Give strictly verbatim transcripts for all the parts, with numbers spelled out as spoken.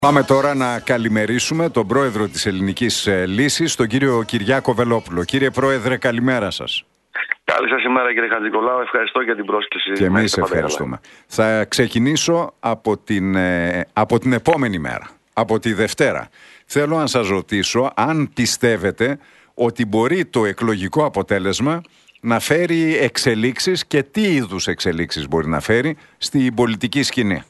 Πάμε τώρα να καλημερίσουμε τον πρόεδρο της Ελληνικής Λύσης, τον κύριο Κυριάκο Βελόπουλο. Κύριε Πρόεδρε, καλημέρα σας. Καλή σας ημέρα, κύριε Χατζηνικολάου. Ευχαριστώ για την πρόσκληση. Και εμείς ευχαριστούμε. Θα ξεκινήσω από την, από την επόμενη μέρα, από τη Δευτέρα. Θέλω να σας ρωτήσω αν πιστεύετε ότι μπορεί το εκλογικό αποτέλεσμα να φέρει εξελίξεις και τι είδους εξελίξεις μπορεί να φέρει στην πολιτική σκηνή.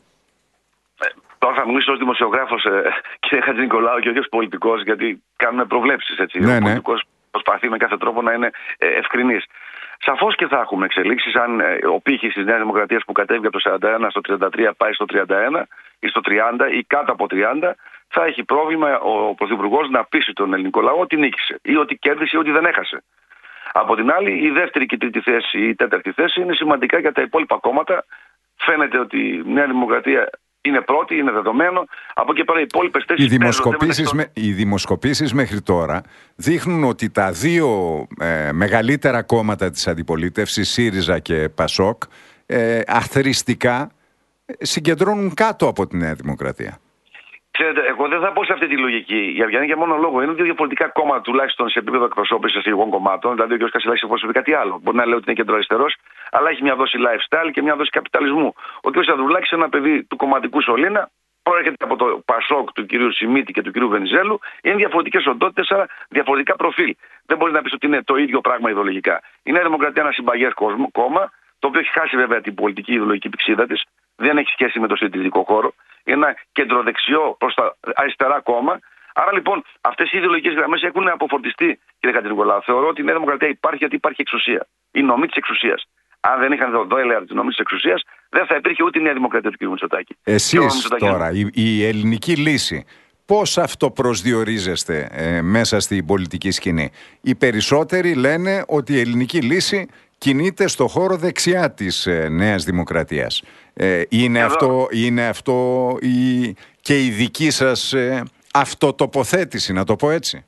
Τώρα θα μιλήσω ως δημοσιογράφος, ε, κύριε Χατζηνικολάου, και όχι ως πολιτικός, γιατί κάνουμε προβλέψεις. Έτσι. Ναι, Ο ναι. πολιτικός προσπαθεί με κάθε τρόπο να είναι ε, ευκρινής. Σαφώς και θα έχουμε εξελίξεις αν ε, ο πύχης της Νέας Δημοκρατίας που κατέβηκε από το σαράντα ένα στο τριάντα τρία πάει στο τριάντα ένα ή στο τριάντα ή κάτω από τριάντα, θα έχει πρόβλημα ο Πρωθυπουργός να πείσει τον ελληνικό λαό ότι νίκησε ή ότι κέρδισε ή ότι δεν έχασε. Από την άλλη, η δεύτερη και η τρίτη θέση ή η τέταρτη θέση είναι σημαντικά για τα υπόλοιπα κόμματα. Φαίνεται ότι η Νέα Δημοκρατία είναι πρώτη, είναι δεδομένο. Από εκεί πέρα οι υπόλοιπες θέσεις. Οι δημοσκοπήσεις, με, οι δημοσκοπήσεις μέχρι τώρα δείχνουν ότι τα δύο ε, μεγαλύτερα κόμματα της αντιπολίτευσης, ΣΥΡΙΖΑ και ΠΑΣΟΚ, ε, αθροιστικά συγκεντρώνουν κάτω από τη Νέα Δημοκρατία. Ξέρετε, εγώ δεν θα πω σε αυτή τη λογική. Για βγαίνει για μόνο λόγο. Είναι δύο διαφορετικά κόμματα, τουλάχιστον σε επίπεδο εκπροσώπησης εισαγωγικών κομμάτων. Δηλαδή, ο κ. Κασελάκης εκπροσωπεί κάτι άλλο. Μπορεί να λέει ότι είναι κεντροαριστερός, αλλά έχει μια δόση lifestyle και μια δόση καπιταλισμού. Ο κ. Σαδουλάκης, ένα παιδί του κομματικού σωλήνα, προέρχεται από το Πασόκ του κ. Σιμίτη και του κ. Βενιζέλου. Είναι διαφορετικές οντότητες, αλλά διαφορετικά προφίλ. Δεν μπορεί να πει ότι είναι το ίδιο πράγμα ιδεολογικά. Η Νέα Δημοκρατία είναι ένα συμπαγές κόμμα, το οποίο έχει χάσει βέβαια την πολιτική ιδεολογική πηξίδα της. Δεν έχει σχέση με το συντηρητικό χώρο. Είναι ένα κεντροδεξιό προς τα αριστερά κόμμα. Άρα λοιπόν αυτές οι ιδεολογικές γραμμές έχουν αποφορτιστεί, κύριε Χατζηνικολάου. Θεωρώ ότι η Νέα Δημοκρατία υπάρχει γιατί υπάρχει εξουσία. Η νομή της εξουσίας. Αν δεν είχαν εδώ έλεγα τη νομή της εξουσίας, δεν θα υπήρχε ούτε η Νέα Δημοκρατία του κ. Μητσοτάκη. Εσείς τώρα, η, η ελληνική λύση, πώς αυτοπροσδιορίζεστε ε, μέσα στην πολιτική σκηνή? Οι περισσότεροι λένε ότι η ελληνική λύση κινείται στο χώρο δεξιά της ε, Νέας Δημοκρατίας. Ε, είναι, αυτό, είναι αυτό η, και η δική σας ε, αυτοτοποθέτηση, να το πω έτσι?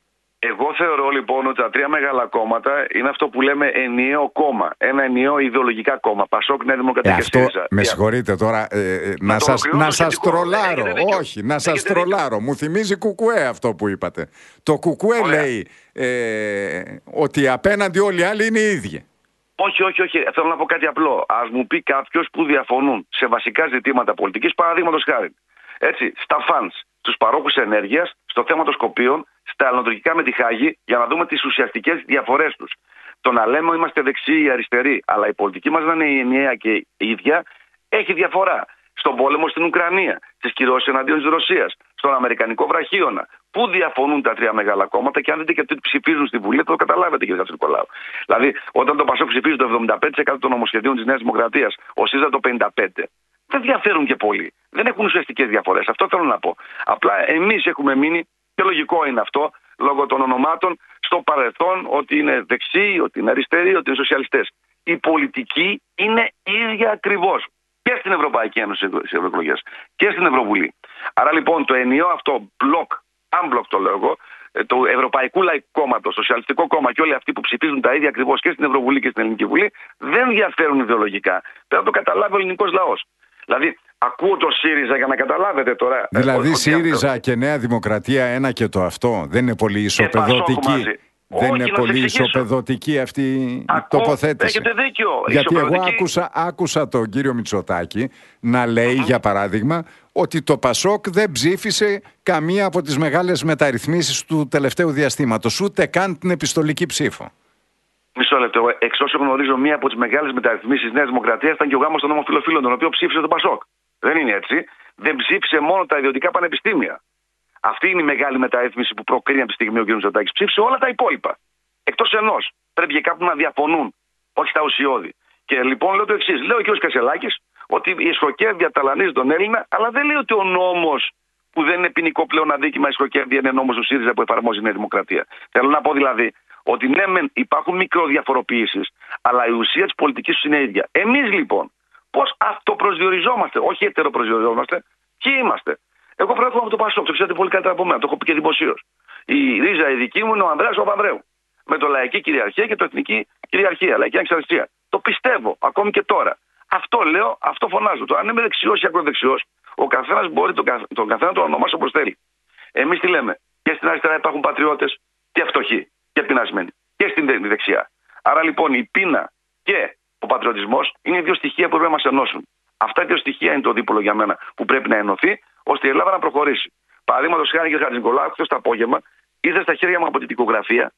Εγώ θεωρώ λοιπόν ότι τα τρία μεγάλα κόμματα είναι αυτό που λέμε ενιαίο κόμμα. Ένα ενιαίο ιδεολογικά κόμμα. Πασόκ, Νέα Δημοκρατία ε, και αυτό, ΣΥΡΙΖΑ. Με συγχωρείτε τώρα, ε, ε, να, να σας, να σας τρολάρω. Όχι, να σας τρολάρω. Μου θυμίζει κουκουέ αυτό που είπατε. Το κουκουέ Ωραία. λέει ε, ότι απέναντι όλοι οι άλλοι είναι οι ίδιοι. Όχι, όχι, όχι. Θέλω να πω κάτι απλό. Ας μου πει κάποιος που διαφωνούν σε βασικά ζητήματα πολιτικής, παραδείγματος χάρη. Έτσι, στα φαντς, στους παρόχους ενέργειας, στο θέμα των Σκοπίων, στα ελληνοτουρκικά με τη Χάγη, για να δούμε τις ουσιαστικές διαφορές τους. Το να λέμε είμαστε δεξιοί ή αριστεροί, αλλά η πολιτική μας να είναι η ενιαία και η ίδια, έχει διαφορά. Στον πόλεμο στην Ουκρανία, στις κυρώσεις εναντίον της Ρωσίας, στον Αμερικανικό βραχίωνα. Πού διαφωνούν τα τρία μεγάλα κόμματα και αν δείτε και τι ψηφίζουν στη Βουλή, θα το καταλάβετε, κύριε Χατζηνικολάου. Δηλαδή, όταν το Πασόκ ψηφίζει το εβδομήντα πέντε τοις εκατό των νομοσχεδίων της Νέας Δημοκρατίας, ο ΣΥΡΙΖΑ το πενήντα πέντε τοις εκατό, δεν διαφέρουν και πολύ. Δεν έχουν ουσιαστικές διαφορές. Αυτό θέλω να πω. Απλά εμείς έχουμε μείνει, και λογικό είναι αυτό, λόγω των ονομάτων, στο παρελθόν ότι είναι δεξιοί, ότι είναι αριστεροί, ότι είναι σοσιαλιστές. Η πολιτική είναι ίδια ακριβώς. Και στην Ευρωπαϊκή Ένωση στις ευρωεκλογές και στην Ευρωβουλή. Άρα λοιπόν το ενιαίο αυτό μπλοκ, unblock το λέω εγώ, του Ευρωπαϊκού Λαϊκού Κόμματος, Σοσιαλιστικό Κόμμα και όλοι αυτοί που ψηφίζουν τα ίδια ακριβώς και στην Ευρωβουλή και στην Ελληνική Βουλή, δεν διαφέρουν ιδεολογικά. Πρέπει να το καταλάβει ο ελληνικός λαός. Δηλαδή, ακούω το ΣΥΡΙΖΑ για να καταλάβετε τώρα. Δηλαδή, ΣΥΡΙΖΑ αυτό... και Νέα Δημοκρατία ένα και το αυτό. Δεν είναι πολύ ισοπεδωτική. Δεν Όχι, είναι πολύ ισοπεδωτική αυτή η τοποθέτηση. Έχετε δίκιο. Γιατί εγώ άκουσα, άκουσα τον κύριο Μητσοτάκη να λέει, mm-hmm. για παράδειγμα, ότι το Πασόκ δεν ψήφισε καμία από τις μεγάλες μεταρρυθμίσεις του τελευταίου διαστήματος, ούτε καν την επιστολική ψήφο. Μισό λεπτό. Εξ όσων γνωρίζω, μία από τις μεγάλες μεταρρυθμίσεις της Νέας Δημοκρατίας ήταν και ο γάμος των ομοφυλοφίλων, τον οποίο ψήφισε το Πασόκ. Δεν είναι έτσι. Δεν ψήφισε μόνο τα ιδιωτικά πανεπιστήμια. Αυτή είναι η μεγάλη μεταρρύθμιση που προκρίνει από τη στιγμή ο κ. Μητσοτάκης. Ψήφισε όλα τα υπόλοιπα. Εκτός ενός. Πρέπει και κάπου να διαφωνούν, όχι στα ουσιώδη. Και λοιπόν λέω το εξής. Λέει ο κ. Κασελάκης ότι η εσχοκέρδεια ταλανίζει τον Έλληνα, αλλά δεν λέει ότι ο νόμος που δεν είναι ποινικό πλέον αδίκημα εσχοκέρδεια είναι νόμος του ΣΥΡΙΖΑ που εφαρμόζει η Νέα Δημοκρατία. Θέλω να πω δηλαδή ότι ναι, μεν υπάρχουν μικροδιαφοροποιήσεις, αλλά η ουσία της πολιτικής τους είναι ίδια. Εμείς λοιπόν πώς αυτοπροσδιοριζόμαστε, όχι ετεροπροσδιοριζόμαστε, ποιοι είμαστε? Εγώ προέρχομαι από το Πασόκ, το ξέρετε πολύ καλύτερα από μένα, το έχω πει και δημοσίως. Η ρίζα η δική μου είναι ο Ανδρέας ο Παπανδρέου. Με το λαϊκή κυριαρχία και το εθνική κυριαρχία, λαϊκή ανεξαρτησία. Το πιστεύω ακόμη και τώρα. Αυτό λέω, αυτό φωνάζω. Τώρα, αν είμαι δεξιός ή ακροδεξιός, Ο καθένας μπορεί τον, καθ, τον καθένα τον ονομάσει όπως θέλει. Εμείς τι λέμε? Και στην αριστερά υπάρχουν πατριώτες και φτωχοί και πεινασμένοι. Και στην δεξιά. Άρα λοιπόν η πείνα και ο πατριωτισμός είναι δύο στοιχεία που πρέπει να μας ενώσουν. Αυτά τα δύο στοιχεία είναι το δίπολο για μένα που πρέπει να ενωθεί ώστε η Ελλάδα να προχωρήσει. Παραδείγματος χάρη, κύριε Χατζηνικολάου, χθες το απόγευμα ήρθε στα χέρια μου από την δικογραφία.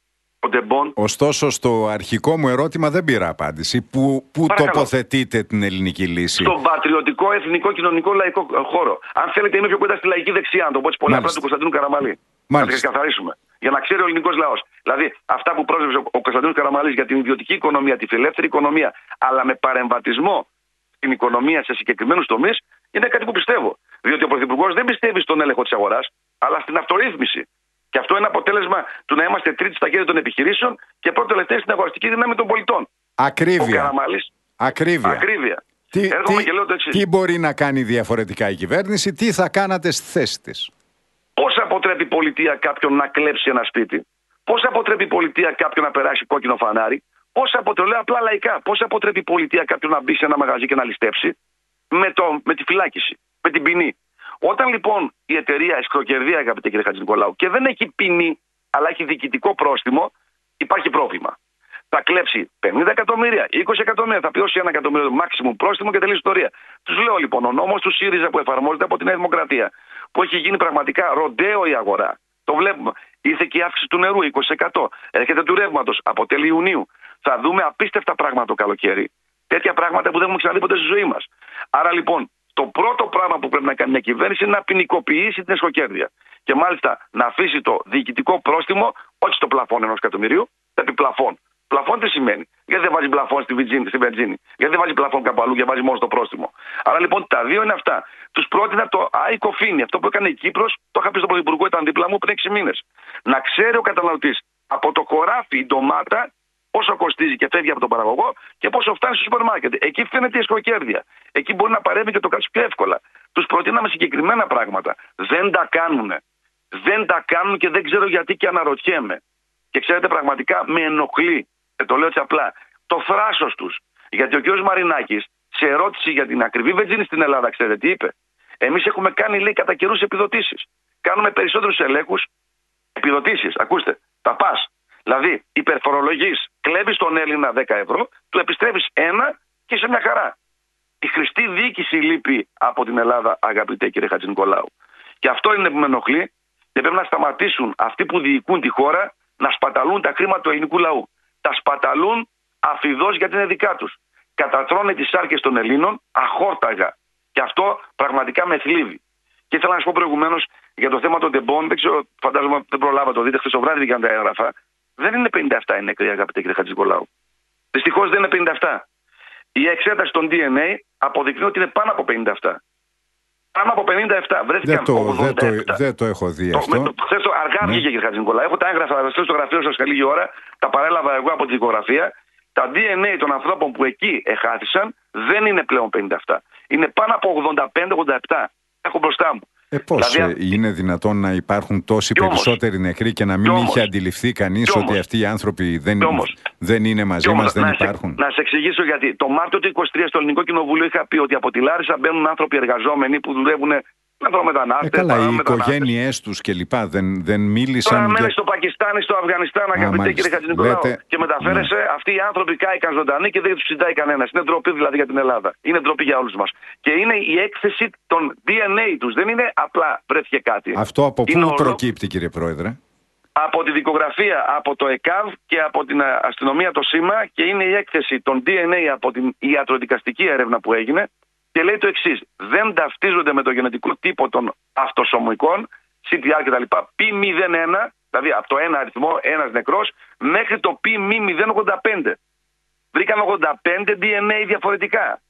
Ωστόσο, στο αρχικό μου ερώτημα δεν πήρα απάντηση. Πού, πού τοποθετείτε την ελληνική λύση? Στον πατριωτικό, εθνικό, κοινωνικό, λαϊκό χώρο. Αν θέλετε, είμαι πιο κοντά στη λαϊκή δεξιά, να το πω έτσι πολύ απλά, του Κωνσταντίνου Καραμαλή. Να τα ξεκαθαρίσουμε. Για να ξέρει ο ελληνικός λαός. Δηλαδή, αυτά που πρόσβευε ο Κωνσταντίνος Καραμαλής για την ιδιωτική οικονομία, τη φιλελεύθερη οικονομία, αλλά με παρεμβατισμό στην οικονομία σε συγκεκριμένους τομείς, είναι κάτι που πιστεύω. Διότι ο Πρωθυπουργός δεν πιστεύει στον έλεγχο της αγοράς, αλλά στην αυτορύθμιση. Και αυτό είναι αποτέλεσμα του να είμαστε τρίτη στα χέρια των επιχειρήσεων και πρώτο τελευταίο στην αγοραστική δύναμη των πολιτών. Ακρίβεια. Ο Καραμαλής. Ακρίβεια. Ακρίβεια. Τι, τι, και λέω το εξής. Τι μπορεί να κάνει διαφορετικά η κυβέρνηση, τι θα κάνατε στη θέση της? Πώς αποτρέπει η πολιτεία κάποιον να κλέψει ένα σπίτι? Πώς αποτρέπει η πολιτεία κάποιον να περάσει κόκκινο φανάρι? Πώς αποτρέπει, λέω απλά λαϊκά, πώς αποτρέπει η πολιτεία κάποιον να μπει σε ένα μαγαζί και να ληστέψει? Με, το, με τη φυλάκιση, με την ποινή. Όταν λοιπόν η εταιρεία εσχροκερδία, αγαπητέ κύριε Χατζηνικολάου, και δεν έχει ποινή, αλλά έχει διοικητικό πρόστιμο, υπάρχει πρόβλημα. Θα κλέψει πενήντα εκατομμύρια, είκοσι εκατομμύρια, θα πληρώσει ένα εκατομμύριο maximum πρόστιμο και τελείω ιστορία. Τους λέω λοιπόν, ο νόμος του ΣΥΡΙΖΑ που εφαρμόζεται από τη Νέα Δημοκρατία, που έχει γίνει πραγματικά ροντέο η αγορά, το βλέπουμε. Ήρθε και η αύξηση του νερού είκοσι τοις εκατό. Έρχεται του ρεύματος από τέλη Ιουνίου. Θα δούμε απίστευτα πράγματα το καλοκαίρι. Τέτοια πράγματα που δεν έχουμε ξαναδεί ποτέ στη ζωή μας. Άρα λοιπόν, το πρώτο πράγμα που πρέπει να κάνει μια κυβέρνηση είναι να ποινικοποιήσει την εσχροκέρδεια. Και μάλιστα να αφήσει το διοικητικό πρόστιμο, όχι στο πλαφόν ενός εκατομμυρίου, επί πλαφόν. Πλαφόν τι σημαίνει? Γιατί δεν βάζει πλαφόν στη βενζίνη, γιατί δεν βάζει πλαφόν κάπου αλλού και βάζει μόνο στο πρόστιμο? Άρα λοιπόν τα δύο είναι αυτά. Τους πρότεινα το ΑΙΚΟΦΗΝΗ, αυτό που έκανε η Κύπρος, το είχα πει στον Πρωθυπουργό, ήταν δίπλα μου πριν έξι μήνες. Να ξέρει ο καταναλωτής από το χωράφι η ντομάτα πόσο κοστίζει και φεύγει από τον παραγωγό και πόσο φτάνει στο σούπερ μάρκετ. Εκεί φαίνεται η εσχροκέρδεια. Εκεί μπορεί να παρέμβει και το κράτος πιο εύκολα. Τους προτείναμε συγκεκριμένα πράγματα. Δεν τα κάνουν. Δεν τα κάνουν και δεν ξέρω γιατί και αναρωτιέμαι. Και ξέρετε, πραγματικά με ενοχλεί. Και το λέω έτσι απλά. Το θράσος τους. Γιατί ο κ. Μαρινάκης, σε ερώτηση για την ακριβή βενζίνη στην Ελλάδα, ξέρετε τι είπε? Εμείς έχουμε κάνει, λέει, κατά καιρούς επιδοτήσεις. Κάνουμε περισσότερους ελέγχους. Επιδοτήσεις. Ακούστε. Τα πας. Δηλαδή, υπερφορολογείς, κλέβεις τον Έλληνα δέκα ευρώ, του επιστρέφεις ένα και σε μια χαρά. Η χρηστή διοίκηση λείπει από την Ελλάδα, αγαπητέ κύριε Χατζηνικολάου. Και αυτό είναι που με ενοχλεί και πρέπει να σταματήσουν αυτοί που διοικούν τη χώρα να σπαταλούν τα χρήματα του ελληνικού λαού. Τα σπαταλούν αφιδώς γιατί είναι δικά τους. Κατατρώνε τις σάρκες των Ελλήνων αχόρταγα. Και αυτό πραγματικά με θλίβει. Και ήθελα να σας πω προηγουμένως για το θέμα των τεμπών, δεν ξέρω, φαντάζομαι δεν προλάβα το δείτε, χθες το βράδυ βγήκαν τα έγγραφα. Δεν είναι πενήντα επτά οι νεκροί, αγαπητέ κύριε Χατζηνικολάου. Δυστυχώς δεν είναι πενήντα επτά. Η εξέταση των ντι εν έι αποδεικνύει ότι είναι πάνω από πενήντα επτά. Πάνω από πενήντα επτά. Βρέθηκαν δεν, το, ογδόντα επτά. Δεν, το, δεν το έχω δει το, αυτό. Το, χθες το αργά ναι. βγήκε κύριε Χατζηνικολάου. Έχω τα έγγραφα στο γραφείο σας καλή ώρα. Τα παρέλαβα εγώ από τη δικογραφία. Τα ντι εν έι των ανθρώπων που εκεί εχάθησαν δεν είναι πλέον πενήντα επτά. Είναι πάνω από ογδόντα πέντε ογδόντα επτά. Έχω μπροστά μου. Ε, πώς δηλαδή, είναι δυνατόν να υπάρχουν τόσοι περισσότεροι όμως, νεκροί και να μην είχε όμως, αντιληφθεί κανείς ότι αυτοί οι άνθρωποι δεν, δεν είναι μαζί όμως, μας, δεν να υπάρχουν? Σε, να σε εξηγήσω γιατί. Το Μάρτιο του είκοσι τρία στο Ελληνικό Κοινοβούλιο είχα πει ότι από τη Λάρισα μπαίνουν άνθρωποι εργαζόμενοι που δουλεύουν μετανάστες. Ε, καλά, οι οικογένειές τους κλπ. Δεν, δεν μίλησαν. Τώρα μένει και... στο Πακιστάν, στο Αφγανιστάν, αγαπητέ κύριε Χατζηνικολάου. Λέτε... Και μεταφέρεσαι, ναι. Αυτοί οι άνθρωποι κάηκαν ζωντανοί και δεν τους συντάει κανένας. Είναι ντροπή δηλαδή για την Ελλάδα. Είναι ντροπή για όλους μας. Και είναι η έκθεση των ντι εν έι τους. Δεν είναι απλά βρέθηκε κάτι. Αυτό από πού όλο... προκύπτει, κύριε Πρόεδρε? Από τη δικογραφία, από το ΕΚΑΒ και από την αστυνομία το ΣΥΜΑ και είναι η έκθεση των ντι εν έι από την ιατροδικαστική έρευνα που έγινε. Και λέει το εξής: δεν ταυτίζονται με το γενετικό τύπο των αυτοσωμικών, σι τι αρ κτλ. πι μηδέν ένα, δηλαδή από το ένα αριθμό, ένας νεκρός, μέχρι το πι μηδέν ογδόντα πέντε. Βρήκαν ογδόντα πέντε ντι εν έι διαφορετικά.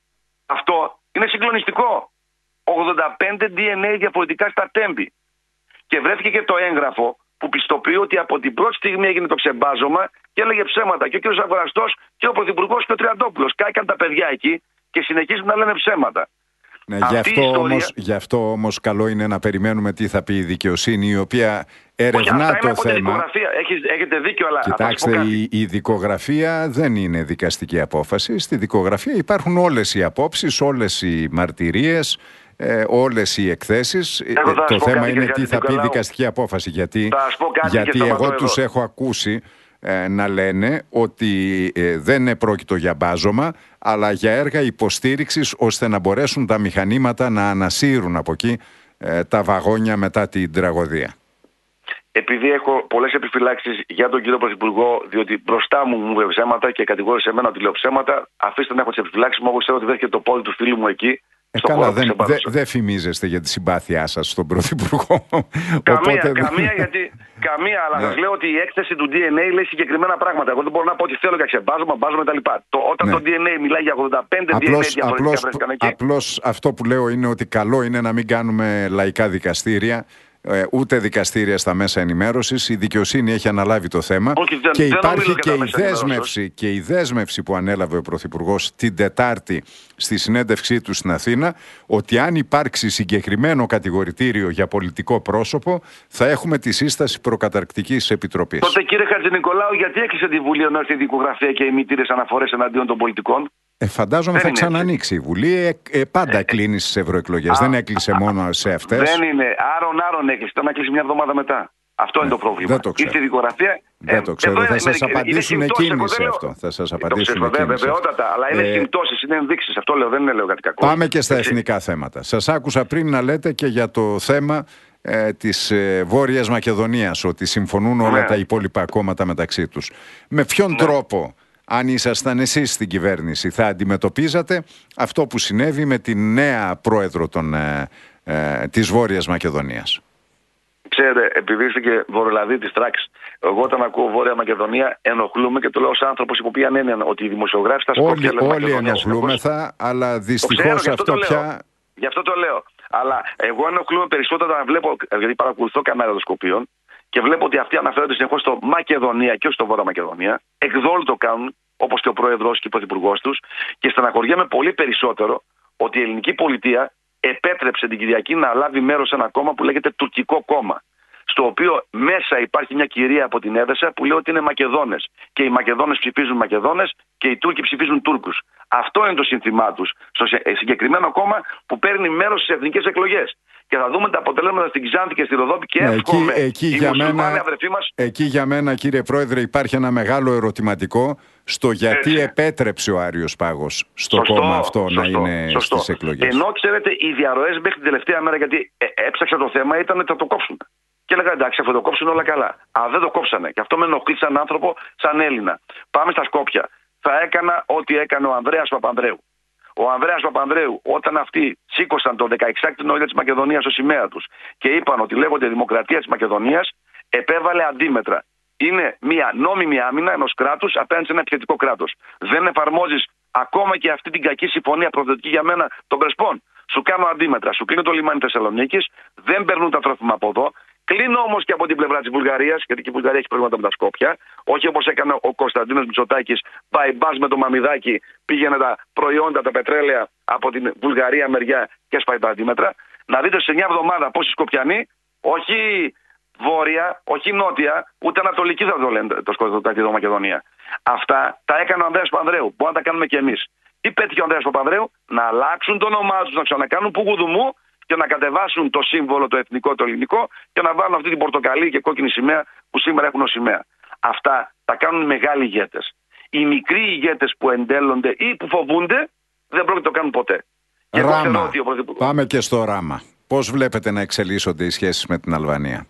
Αυτό είναι συγκλονιστικό. ογδόντα πέντε ντι εν έι διαφορετικά στα τέμπη. Και βρέθηκε και το έγγραφο που πιστοποιεί ότι από την πρώτη στιγμή έγινε το ξεμπάζωμα και έλεγε ψέματα. Και ο κ. Αγοραστός και ο Πρωθυπουργός και ο Τριαντόπουλος. Κάηκαν τα παιδιά εκεί. Και συνεχίζουν να λένε ψέματα. Ναι, γι' αυτό, ιστορία... όμως, γι' αυτό όμως καλό είναι να περιμένουμε τι θα πει η δικαιοσύνη, η οποία ερευνά όχι, το θέμα. Έχεις, έχετε δίκιο, αλλά κοιτάξτε, η, η δικογραφία δεν είναι δικαστική απόφαση. Στη δικογραφία υπάρχουν όλες οι απόψεις, όλες οι μαρτυρίες. ε, όλες οι εκθέσεις. Ε, το θέμα είναι τι θα πει δικαστική απόφαση. Γιατί, γιατί εγώ τους έχω ακούσει ε, να λένε ότι ε, δεν είναι πρόκειτο για μπάζωμα, αλλά για έργα υποστήριξης ώστε να μπορέσουν τα μηχανήματα να ανασύρουν από εκεί ε, τα βαγόνια μετά την τραγωδία. Επειδή έχω πολλές επιφυλάξεις για τον κύριο Πρωθυπουργό, διότι μπροστά μου μου είπε ψέματα και κατηγόρησε εμένα ότι λέω ψέματα, αφήστε να έχω τις επιφυλάξεις μου, όπως ξέρω ότι δέχεται το πόδι του φίλου μου εκεί. Ε, καλά, δεν δε, δε φημίζεστε για τη συμπάθειά σας στον Πρωθυπουργό. Καμία, Οπότε... καμία, γιατί, καμία, αλλά σας λέω ότι η έκθεση του ντι εν έι λέει συγκεκριμένα πράγματα. Εγώ δεν μπορώ να πω ότι θέλω για ξεμπάζωμα, μπάζωμα κτλ. Όταν ναι. το ντι εν έι μιλάει για ογδόντα πέντε απλώς, ντι εν έι διαφορετικά απλώς, εκεί. Απλώς αυτό που λέω είναι ότι καλό είναι να μην κάνουμε λαϊκά δικαστήρια. Ε, ούτε δικαστήρια στα μέσα ενημέρωσης. Η δικαιοσύνη έχει αναλάβει το θέμα. Όχι, δεν, και δεν υπάρχει και η, δέσμευση, και η δέσμευση που ανέλαβε ο Πρωθυπουργός την Τετάρτη στη συνέντευξή του στην Αθήνα, ότι αν υπάρξει συγκεκριμένο κατηγορητήριο για πολιτικό πρόσωπο, θα έχουμε τη σύσταση προκαταρκτικής επιτροπής. Τότε, κύριε Χατζηνικολάου, γιατί έκλεισε τη Βουλή ενώ έρθει η δικογραφία και οι μητήρες αναφορές εναντίον των πολιτικών? Ε, φαντάζομαι δεν θα ξανανοίξει η Βουλή. Ε, ε, πάντα ε, κλείνει στις ευρωεκλογές. Δεν έκλεισε μόνο σε αυτές. Δεν είναι. Άρον-άρον έκλεισε. Ήταν να κλείσει μια εβδομάδα μετά. Αυτό ε, είναι το πρόβλημα. Ήρθε η δικογραφία. Δεν ε, το ξέρω. Θα σας απαντήσουν εκείνοι σε αυτό. Θα σας απαντήσουν εκείνοι. Βεβαιότατα. Αλλά είναι ε, συμπτώσεις, είναι ενδείξεις. Αυτό λέω. Δεν είναι λέω κάτι κακό. Πάμε και στα εθνικά θέματα. Σας άκουσα πριν να λέτε και για το θέμα ε, της ε, Βόρειας Μακεδονίας, ότι συμφωνούν όλα ναι. τα υπόλοιπα κόμματα μεταξύ τους. Με ποιον ναι. τρόπο, αν ήσασταν εσείς στην κυβέρνηση, θα αντιμετωπίζατε αυτό που συνέβη με τη νέα πρόεδρο των, ε, ε, της Βόρειας Μακεδονίας? Ξέρετε, επειδή είστε και βορειολαδί της τράξης, εγώ όταν ακούω Βόρεια Μακεδονία ενοχλούμε και το λέω ως άνθρωπος υπό ποια έννοια ότι οι δημοσιογράφοι στα Σκόπια λένε Μακεδονία. Όλοι ενοχλούμεθα, αλλά δυστυχώς αυτό πια... Γι' αυτό το λέω. Αλλά εγώ ενοχλούμε περισσότερο να βλέπω, γιατί παρακολουθώ κανάλια των Σκοπίων και βλέπω ότι αυτοί αναφέρονται συνεχώς στο Μακεδονία και όχι στο Βόρεια Μακεδονία. Εκδόλου το κάνουν, όπως και ο Πρόεδρος και ο Πρωθυπουργός τους, και στεναχωριέμαι πολύ περισσότερο ότι η ελληνική πολιτεία επέτρεψε την Κυριακή να λάβει μέρος σε ένα κόμμα που λέγεται Τουρκικό Κόμμα. Στο οποίο μέσα υπάρχει μια κυρία από την Έδεσα που λέει ότι είναι Μακεδόνες. Και οι Μακεδόνες ψηφίζουν Μακεδόνες και οι Τούρκοι ψηφίζουν Τούρκους. Αυτό είναι το σύνθημά τους στο συγκεκριμένο κόμμα που παίρνει μέρος στις εθνικές εκλογές. Και θα δούμε τα αποτελέσματα στην Ξάνθη και στη Ροδόπη και ναι, εύχομαι εκεί, εκεί, οι για μένα, αδερφοί μας... εκεί για μένα, κύριε Πρόεδρε, υπάρχει ένα μεγάλο ερωτηματικό στο γιατί Έτσι. επέτρεψε ο Άριος Πάγος στο σωστό, κόμμα αυτό σωστό, να είναι σωστό. στις εκλογές. Ενώ ξέρετε, οι διαρροές μέχρι την τελευταία μέρα, γιατί ε, έψαξα το θέμα, ήταν ότι θα το κόψουν. Και έλεγα εντάξει, αυτό το κόψουν όλα καλά. Αλλά δεν το κόψανε. Και αυτό με ενοχλεί σαν άνθρωπο, σαν Έλληνα. Πάμε στα Σκόπια. Θα έκανα ό,τι έκανε ο Ανδρέας Παπανδρέου. Ο Ανδρέας Παπανδρέου, όταν αυτοί σήκωσαν το δεκαεξάκτηνο νόημα της Μακεδονίας στο σημαία τους και είπαν ότι λέγονται Δημοκρατία της Μακεδονίας, επέβαλε αντίμετρα. Είναι μια νόμιμη άμυνα ενός κράτους απέναντι σε ένα επιθετικό κράτος. Δεν εφαρμόζεις ακόμα και αυτή την κακή συμφωνία προδοτική για μένα των Πρεσπών. Σου κάνω αντίμετρα. Σου κλείνω το λιμάνι Θεσσαλονίκης, δεν παίρνουν τα τρόφιμα από εδώ. Κλείνω όμως και από την πλευρά της Βουλγαρίας, γιατί και η Βουλγαρία έχει προβλήματα με τα Σκόπια. Όχι όπως έκανε ο Κωνσταντίνος Μητσοτάκης, πάει μπας με το μαμιδάκι, πήγαινε τα προϊόντα, τα πετρέλαια από την Βουλγαρία μεριά και έσπαει τα αντίμετρα. Να δείτε σε μια εβδομάδα πόσοι Σκοπιανοί, όχι βόρεια, όχι νότια, ούτε ανατολική θα το λένε το Σκοπιανή εδώ Μακεδονία. Αυτά τα έκανε ο Ανδρέας Παπανδρέου. Μπορούμε να τα κάνουμε κι εμείς. Τι πέτυχε ο Ανδρέας Παπανδρέου? Να αλλάξουν το όνομά τους, να ξανακάνουν πουγουδουμού και να κατεβάσουν το σύμβολο το εθνικό, το ελληνικό και να βάλουν αυτή την πορτοκαλί και κόκκινη σημαία που σήμερα έχουν ως σημαία. Αυτά τα κάνουν μεγάλοι ηγέτες. Οι μικροί ηγέτες που εντέλλονται ή που φοβούνται δεν πρόκειται να το κάνουν ποτέ. Ράμα. Και ο... Πάμε και στο ράμα. Πώς βλέπετε να εξελίσσονται οι σχέσεις με την Αλβανία?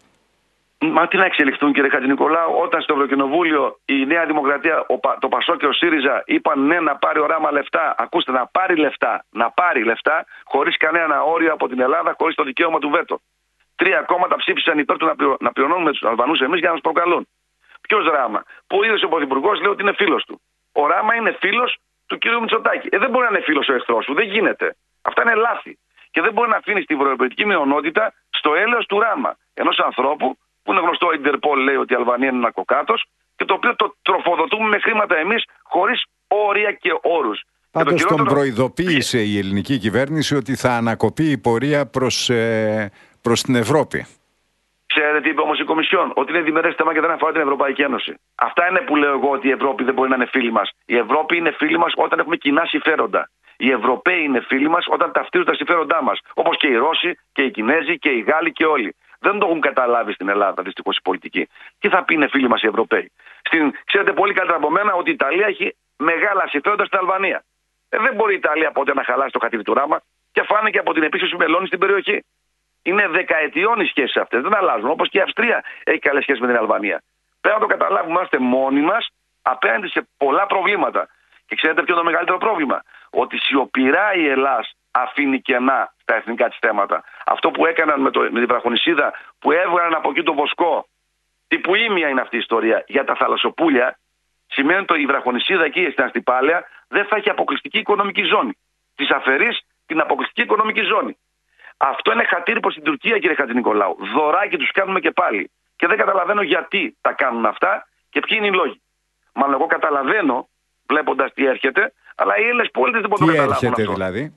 Μα τι να εξελιχθούν, κύριε Χατζηνικολάου, όταν στο Ευρωκοινοβούλιο η Νέα Δημοκρατία, το Πασόκ και ο ΣΥΡΙΖΑ είπαν ναι να πάρει ο Ράμα λεφτά. Ακούστε, να πάρει λεφτά, να πάρει λεφτά χωρίς κανένα όριο από την Ελλάδα, χωρίς το δικαίωμα του βέτο. Τρία κόμματα ψήφισαν υπέρ του να, πληρω... να πληρώνουμε τους Αλβανούς εμείς για να μας προκαλούν. Ποιος Ράμα? Που είδε ο Πρωθυπουργός λέει ότι είναι φίλος του. Ο Ράμα είναι φίλος του κ. Μητσοτάκη. Ε, δεν μπορεί να είναι φίλος ο εχθρός σου, δεν γίνεται. Αυτά είναι λάθη. Και δεν μπορεί να αφήνει την ευρωπαϊκή μειονότητα στο έλεος του Ράμα. Ενός ανθρώπου που είναι γνωστό, ο Ιντερπολ λέει ότι η Αλβανία είναι ναρκοκράτος και το οποίο το τροφοδοτούμε με χρήματα εμείς χωρίς όρια και όρους. Πάντως τον κυριότερο... προειδοποίησε η ελληνική κυβέρνηση ότι θα ανακοπεί η πορεία προς, ε, προς την Ευρώπη. Ξέρετε τι είπε όμως η Κομισιόν? Ότι είναι διμερές θέμα και δεν αφορά την Ευρωπαϊκή Ένωση. Αυτά είναι που λέω εγώ ότι η Ευρώπη δεν μπορεί να είναι φίλη μας. Η Ευρώπη είναι φίλη μας όταν έχουμε κοινά συμφέροντα. Οι Ευρωπαίοι είναι φίλοι μας όταν ταυτίζουν τα συμφέροντά μας. Όπως και οι Ρώσοι και οι Κινέζοι και οι Γάλλοι και όλοι. Δεν το έχουν καταλάβει στην Ελλάδα δυστυχώς οι πολιτικοί. Τι θα πει είναι φίλοι μας οι Ευρωπαίοι. Στην, ξέρετε πολύ καλύτερα από μένα ότι η Ιταλία έχει μεγάλα συμφέροντα στην Αλβανία. Ε, δεν μπορεί η Ιταλία ποτέ να χαλάσει το χατήρι του Ράμα και φάνηκε από την επίσκεψη Μελώνη στην περιοχή. Είναι δεκαετιών οι σχέσεις αυτές, δεν αλλάζουν. Όπως και η Αυστρία έχει καλές σχέσεις με την Αλβανία. Πρέπει να το καταλάβουμε, είμαστε μόνοι μας απέναντι σε πολλά προβλήματα. Και ξέρετε ποιο είναι το μεγαλύτερο πρόβλημα? Ότι σιωπηρά η Ελλάδα αφήνει κενά στα εθνικά της θέματα. Αυτό που έκαναν με, το, με την βραχονησίδα, που έβγαλαν από εκεί το βοσκό, τύπου ήμια είναι αυτή η ιστορία για τα θαλασσοπούλια, σημαίνει ότι η βραχονησίδα εκεί στην Αστυπάλαια δεν θα έχει αποκλειστική οικονομική ζώνη. Της αφαιρείς την αποκλειστική οικονομική ζώνη. Αυτό είναι χατήρι προς την Τουρκία, κύριε Χατζηνικολάου. Δωράκι τους κάνουμε και πάλι. Και δεν καταλαβαίνω γιατί τα κάνουν αυτά και ποιοι είναι οι λόγοι. Μάλλον εγώ καταλαβαίνω, βλέποντας τι έρχεται, αλλά οι Έλληνες πολίτες δεν μπορούν να το καταλάβουν αυτό. Τι έρχεται δηλαδή?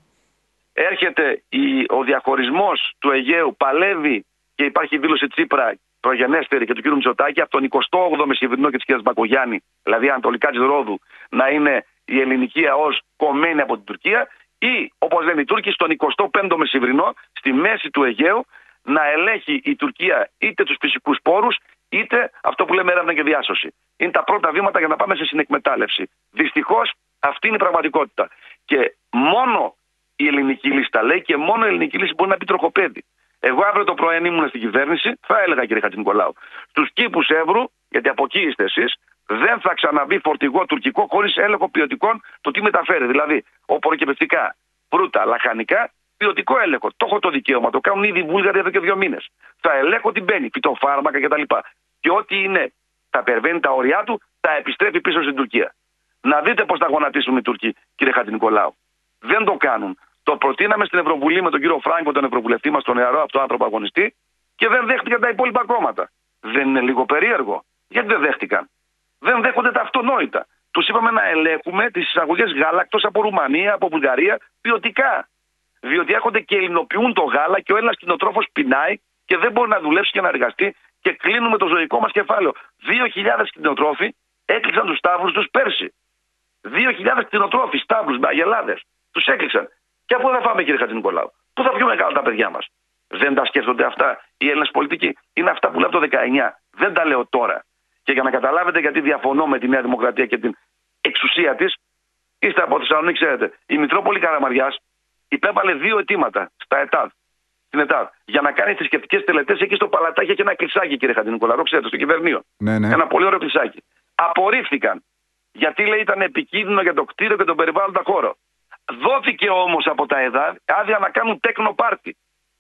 Έρχεται η, ο διαχωρισμός του Αιγαίου, παλεύει και υπάρχει δήλωση Τσίπρα προγενέστερη και του κ. Μητσοτάκη από τον εικοστό όγδοο Μεσημβρινό και της κ. Μπακογιάννη, δηλαδή ανατολικά της Ρόδου, να είναι η ελληνική ΑΟΣ κομμένη από την Τουρκία, ή όπως λένε οι Τούρκοι, στον εικοστό πέμπτο Μεσημβρινό, στη μέση του Αιγαίου, να ελέγχει η Τουρκία είτε τους φυσικούς πόρους, είτε αυτό που λέμε έρευνα και διάσωση. Είναι τα πρώτα βήματα για να πάμε σε συνεκμετάλλευση. Δυστυχώς αυτή είναι η πραγματικότητα. Και μόνο η ελληνική λύση τα λέει και μόνο η ελληνική λύση μπορεί να πει τροχοπέδι. Εγώ αύριο το πρωί ήμουν στην κυβέρνηση, θα έλεγα, κύριε Χατζηνικολάου, στους κήπους Εύρου, γιατί από εκεί είστε εσείς, δεν θα ξαναμπεί φορτηγό τουρκικό χωρίς έλεγχο ποιοτικών το τι μεταφέρει. Δηλαδή, οπωροκυπευτικά, φρούτα, λαχανικά, ποιοτικό έλεγχο. Το έχω το δικαίωμα, το κάνουν ήδη οι Βούλγαροι εδώ και δύο μήνες. Θα ελέγχω τι μπαίνει, φυτοφάρμακα κτλ. Και ό,τι είναι, θα υπερβαίνει τα όρια του, θα επιστρέφει πίσω στην Τουρκία. Να δείτε πώς θα γονατίσουν οι Τούρκοι, κύριε Χατζηνικολάου. Δεν το κάνουν. Το προτείναμε στην Ευρωβουλή με τον κύριο Φράγκο, τον Ευρωβουλευτή μας, τον νεαρό αυτό άνθρωπο αγωνιστή, και δεν δέχτηκαν τα υπόλοιπα κόμματα. Δεν είναι λίγο περίεργο? Γιατί δεν δέχτηκαν? Δεν δέχονται τα αυτονόητα. Τους είπαμε να ελέγχουμε τις εισαγωγές γάλακτος από Ρουμανία, από Βουλγαρία, ποιοτικά. Διότι έρχονται και ελληνοποιούν το γάλα και ο Έλληνας κτηνοτρόφος πεινάει και δεν μπορεί να δουλέψει και να εργαστεί και κλείνουμε το ζωικό μας κεφάλαιο. Δύο χιλιάδες κτηνοτρόφοι έκλεισαν τους στάβλους τους πέρσι. Δύο χιλιάδες κτηνοτρόφοι, στάβλους, αγελάδες. Τους έκλεισαν. Και από πού θα φάμε, κύριε Χατζηνικολάου? Πού θα πιούμε καλά τα παιδιά μας? Δεν τα σκέφτονται αυτά οι Έλληνες πολιτικοί? Είναι αυτά που λέω το δεκαεννιά. Δεν τα λέω τώρα. Και για να καταλάβετε γιατί διαφωνώ με τη Νέα Δημοκρατία και την εξουσία της, είστε από Θεσσαλονίκη, ξέρετε. Η Μητρόπολη Καραμαριάς υπέβαλε δύο αιτήματα στα ΕΤΑΔ, στην ΕΤΑΔ, για να κάνει θρησκευτικές τελετές εκεί στο Παλατάκι και ένα κλεισάκι, κύριε Χατζηνικολάου, ξέρετε, στο Κυβερνείο. Ναι, ναι. Ένα πολύ ωραίο κλεισάκι. Απορρίφθηκαν. Γιατί, λέει, ήταν επικίνδυνο για το κτίριο και τον περιβάλλοντα χώρο. Δόθηκε όμως από τα ΕΔΑΔ άδεια να κάνουν τέκνο πάρτι.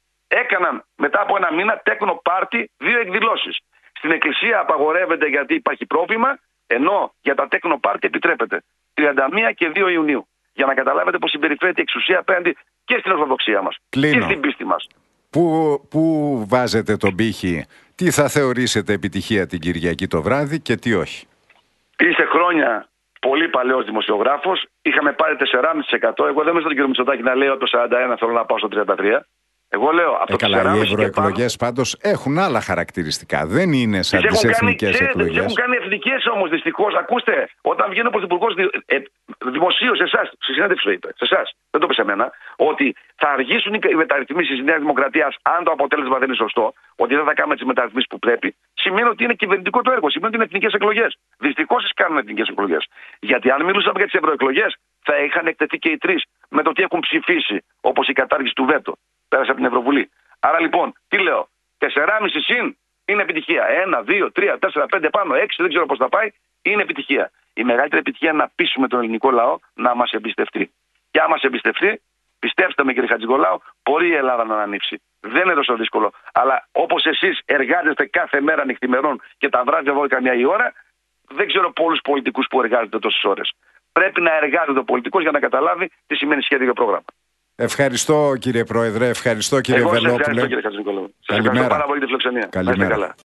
Έκαναν μετά από ένα μήνα τέκνο πάρτι δύο εκδηλώσεις. Στην εκκλησία απαγορεύεται γιατί υπάρχει πρόβλημα, ενώ για τα τέκνο πάρτι επιτρέπεται. τριάντα μία και δύο Ιουνίου. Για να καταλάβετε πώς συμπεριφέρεται η εξουσία απέναντι και στην Ορθοδοξία μας. Κλείνω. Και στην πίστη μας. Πού, πού βάζετε τον πύχη? Τι θα θεωρήσετε επιτυχία την Κυριακή το βράδυ και τι όχι? Είστε χρόνια πολύ παλαιός δημοσιογράφος. Είχαμε πάρει τέσσερα κόμμα πέντε τοις εκατό. Εγώ δεν είμαι στον κύριο Μητσοτάκη να λέω το σαράντα ένα θέλω να πάω στο τριάντα τρία. Εγώ λέω αυτό ε, το καλά, οι ευρωεκλογές πάντως έχουν άλλα χαρακτηριστικά. Δεν είναι σαν τις εθνικές εκλογές. Τις έχουν κάνει εθνικές όμως, δυστυχώς. Ακούστε, όταν βγαίνει ο Πρωθυπουργός ε, δημοσίως, σε εσάς, στη συνέντευξη το είπε, σε εσάς, δεν το είπε σε μένα, ότι θα αργήσουν οι μεταρρυθμίσεις της Νέας Δημοκρατίας αν το αποτέλεσμα δεν είναι σωστό, ότι δεν θα κάνουμε τις μεταρρυθμίσεις που πρέπει, σημαίνει ότι είναι κυβερνητικό το έργο, σημαίνει ότι είναι εθνικές εκλογές. Δυστυχώς τις κάνουν εθνικές εκλογές. Γιατί αν μιλούσαμε για τις ευρωεκλογές, θα είχαν εκτεθεί και οι τρεις με το τι έχουν ψηφίσει, όπως η κατάργηση του βέτο. Πέρασε από την Ευρωβουλή. Άρα λοιπόν, τι λέω, τέσσερα κόμμα πέντε συν είναι επιτυχία. ένα, δύο, τρία, τέσσερα, πέντε πάνω, έξι, δεν ξέρω πώς θα πάει, είναι επιτυχία. Η μεγαλύτερη επιτυχία είναι να πείσουμε τον ελληνικό λαό να μας εμπιστευτεί. Και αν μας εμπιστευτεί, πιστέψτε με, κύριε Χατζηνικολάου, μπορεί η Ελλάδα να ανανύψει. Δεν είναι τόσο δύσκολο. Αλλά όπως εσείς εργάζεστε κάθε μέρα νυχθημερών και τα βράδια δώδεκα μία η ώρα, δεν ξέρω πολλούς πολιτικούς που εργάζονται τόσες ώρες. Πρέπει να εργάζεται ο πολιτικός για να καταλάβει τι σημαίνει σχέδιο και πρόγραμμα. Ευχαριστώ, κύριε Πρόεδρε, ευχαριστώ, κύριε Βελόπουλε. Ευχαριστώ, κύριε Χατζηνικολάου. Σας ευχαριστώ πάρα πολύ τη φιλοξενία. Καλημέρα.